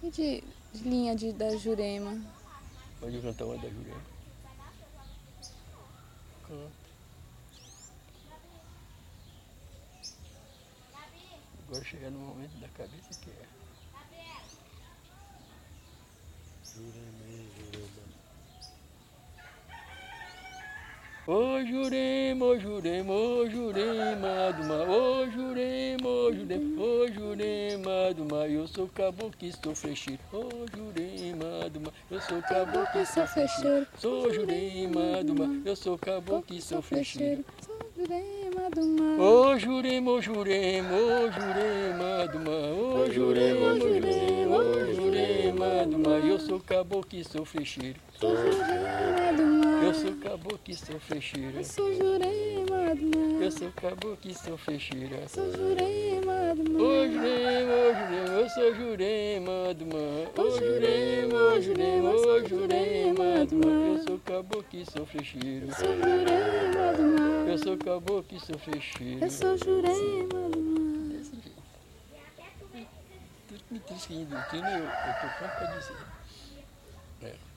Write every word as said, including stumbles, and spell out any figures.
E de, de linha de, da Jurema? Pode cantar uma da Jurema? Canta. Agora chega no momento da cabeça que é. Jurema, Jurema. Ô Jurema, ô Jurema, ô Jurema do mar, ô Jurema, ô Jurema, ô Jurema do mar, eu sou caboclo e sou frecheiro, ô Jurema do mar, eu sou caboclo e sou frecheiro, sou Jurema do mar, eu sou caboclo e sou frecheiro, sou Jurema do mar. ô Jurema, ô Jurema, ô Jurema do mar, ô Jurema, ô Jurema, ô Jurema do mar, eu sou caboclo e sou frecheiro, sou Jurema do mar. Eu sou caboclo e sou frecheira. Eu sou Jurema do mar. Eu sou caboclo e sou frecheira. Sou Jurema do mar. Ô Jurema, ô Jurema, eu sou Jurema do mar. Ô Jurema, ô Jurema, ô Jurema do mar. Eu sou caboclo e sou frecheira. Eu sou Jurema do mar. Eu sou caboclo e sou frecheira. Eu sou Jurema do mar. Desse jeito. Tu me diz que eu, eu tô pronto pra dizer. É.